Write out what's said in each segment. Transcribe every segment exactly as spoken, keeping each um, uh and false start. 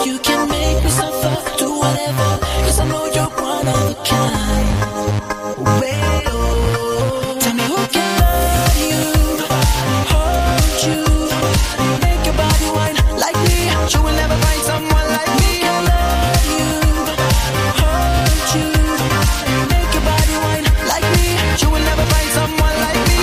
you can make me suffer, do whatever, cause I know you're one of a kind. Well, oh, tell me who can love you, hold you, make your body wine like me. You will never find someone like me. Who can love you, hold you, make your body wine like me. You will never find someone like me.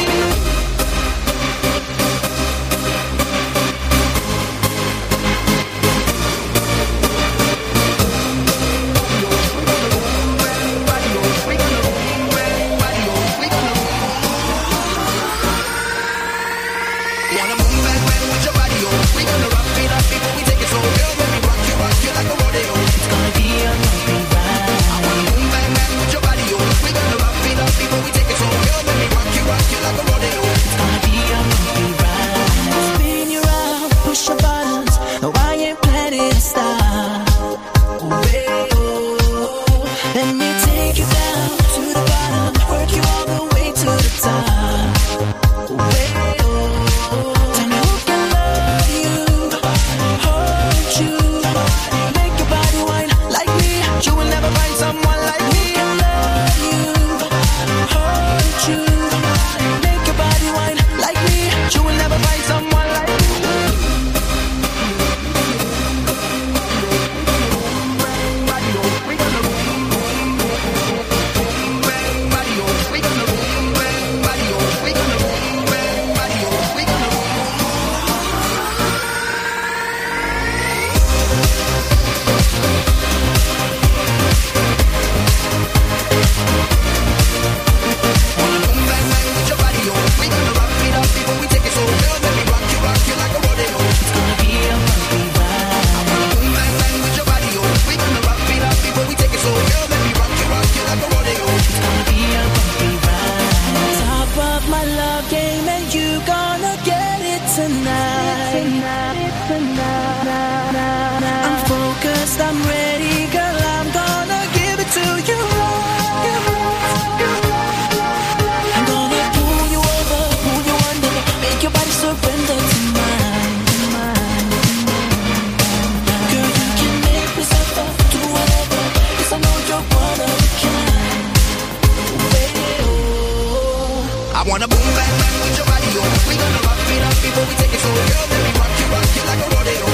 Wanna boom bang bang with your body, oh. We gonna rock it up before we take it slow, girl. Let me rock you, rock you like a rodeo.